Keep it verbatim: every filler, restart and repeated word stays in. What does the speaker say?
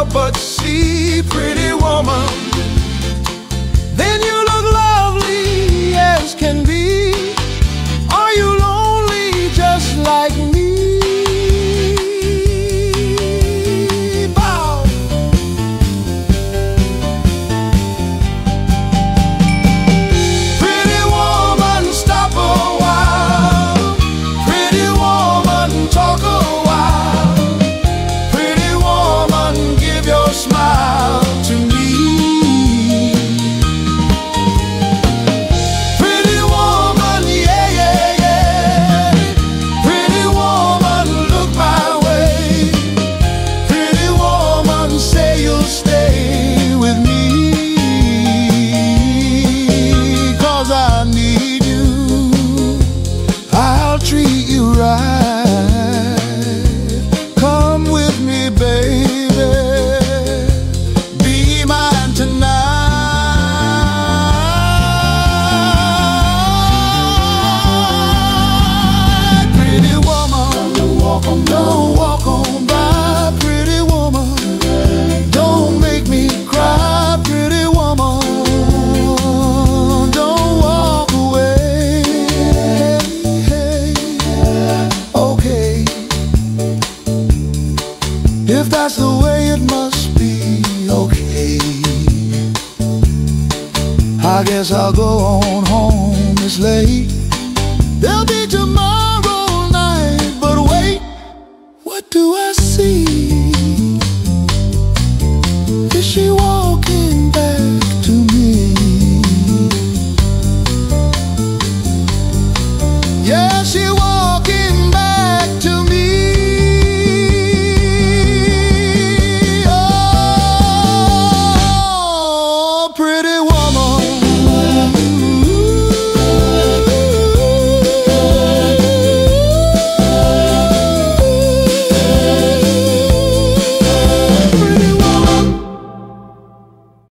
but see, pretty woman, then you look lovely as can be. Are you lonely just like me? Bow. Pretty woman, stop a while. Pretty woman, talk a while. Pretty woman, give your smile to me. Pretty woman, yeah, yeah, yeah. Pretty woman, look my way. Pretty woman, say you'll stay with me. 'Cause I need you, I'll treat you right. Come with me, baby, be mine tonight. Pretty woman, don't walk on, don't walk on by. Pretty woman, don't make me cry. Pretty woman, don't walk away. Okay, if that's the way it must be, okay. I guess I'll go on home, it's late.